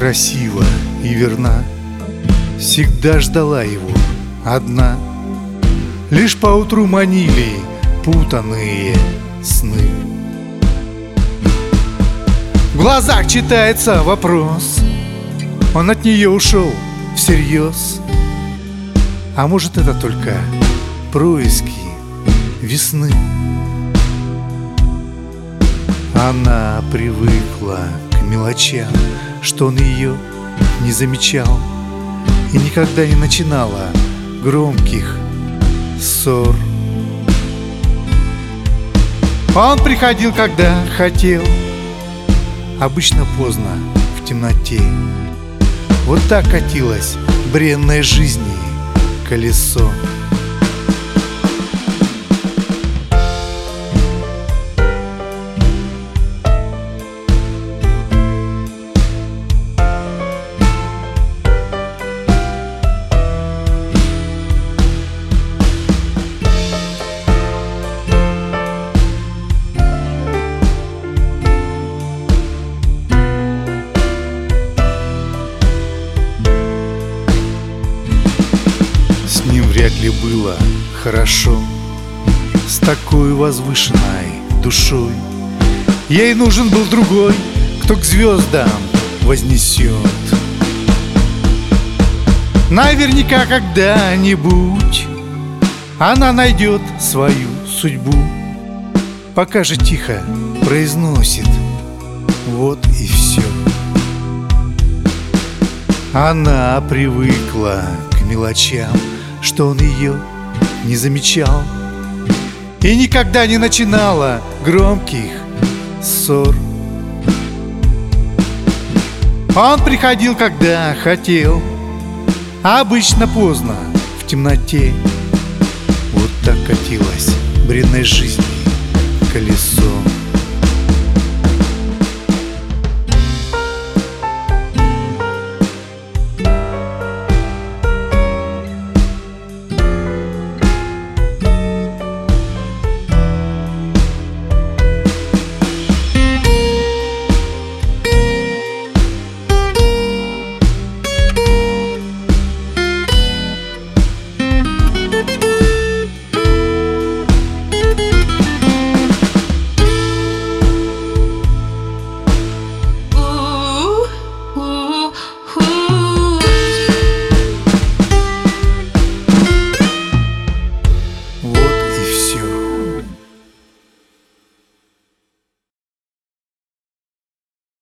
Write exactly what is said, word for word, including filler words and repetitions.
красива и верна, всегда ждала его одна. Лишь поутру манили путанные сны. В глазах читается вопрос, он от нее ушел всерьез. А может, это только происки весны? Она привыкла к мелочам, что он ее не замечал, и никогда не начинала громких ссор. Он приходил, когда хотел, обычно поздно, в темноте. Вот так катилось бренной жизни колесо. С ним вряд ли было хорошо, с такой возвышенной душой. Ей нужен был другой, кто к звездам вознесет. Наверняка когда-нибудь она найдет свою судьбу. Пока же тихо произносит: вот и все. Она привыкла к мелочам, что он ее не замечал, и никогда не начинала громких ссор. Он приходил, когда хотел, обычно поздно, в темноте. Вот так катилось бренной жизни колесо.